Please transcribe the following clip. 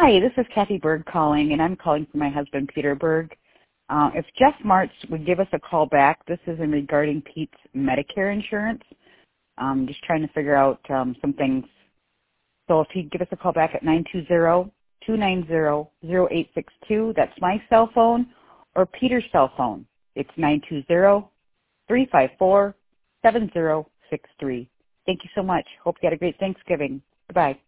Hi, this is Kathy Berg calling, and I'm calling for my husband, Peter Berg. If Jeff Martz would give us a call back, this is in regarding Pete's Medicare insurance. Just trying to figure out some things. So if he'd give us a call back at 920-290-0862, that's my cell phone, or Peter's cell phone. It's 920-354-7063. Thank you so much. Hope you had a great Thanksgiving. Goodbye.